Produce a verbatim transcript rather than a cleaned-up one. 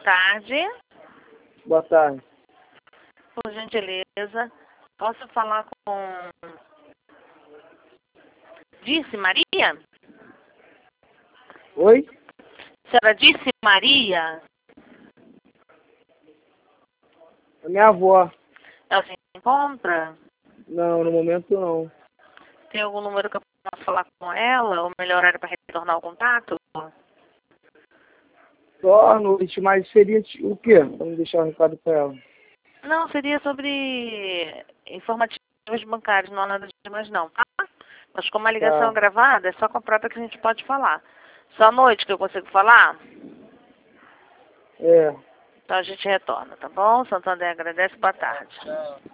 tarde. Boa tarde. Por gentileza, posso falar com... Disse Maria? Oi? Senhora Disse Maria? A minha avó. Ela se encontra? Não, no momento não. Tem algum número que eu possa falar com ela? Ou melhor horário para retornar o contato? Só à noite, mas seria o quê? Pra me deixar um recado pra ela. Não, seria sobre informativos bancários, não há nada demais não, tá? Mas como a ligação Tá. é gravada, é só com a própria que a gente pode falar. Só à noite que eu consigo falar? É. Então a gente retorna, tá bom? Santander agradece, boa tarde.